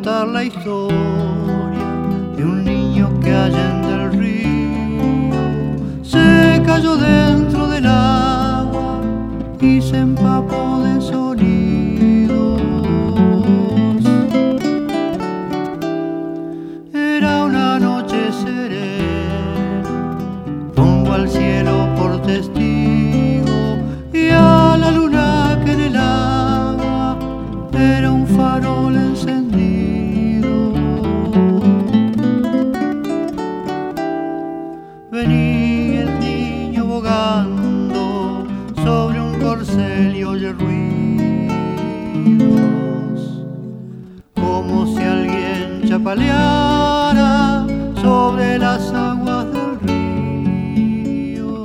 contar la historia de un niño que allá en el río se cayó dentro del agua y se empapó de sonidos. Era una noche serena, pongo al cielo por testigo y a la luna que en el agua era un farol encendido. Venía el niño bogando sobre un corcel y oye ruidos, como si alguien chapaleara sobre las aguas del río.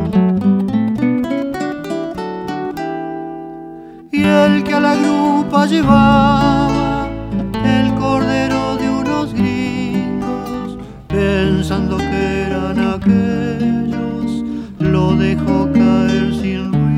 Y el que a la grupa llevaba el cordero de unos gringos, pensando que eran aquellos, lo dejó caer sin ruido.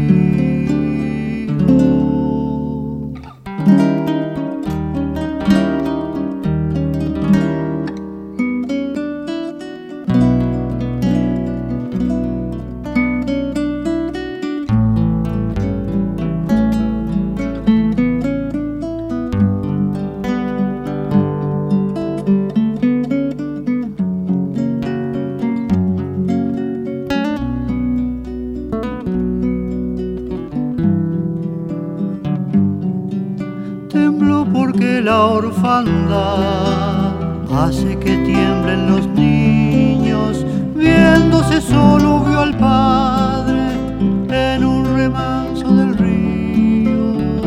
Tembló porque la orfandad hace que tiemblen los niños. Viéndose solo vio al padre en un remanso del río.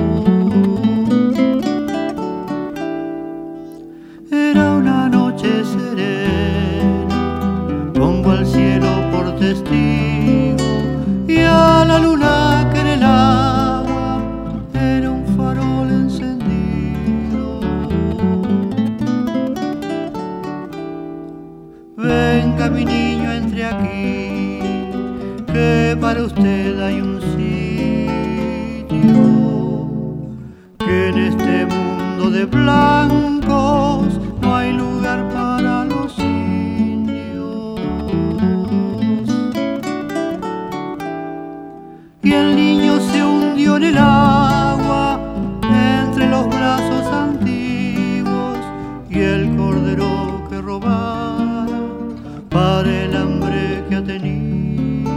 Era una noche serena, pongo al cielo por testigo y a la luna que en el agua era un farol encendido. Venga mi niño, entre aquí, que para usted hay un sitio, que en este mundo de blancos no hay lugar para los indios. Y el niño se hundió en el agua entre los brazos antiguos y el cordero que robara para el hambre que ha tenido.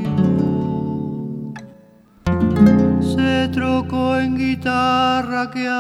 Se trocó en guitarra que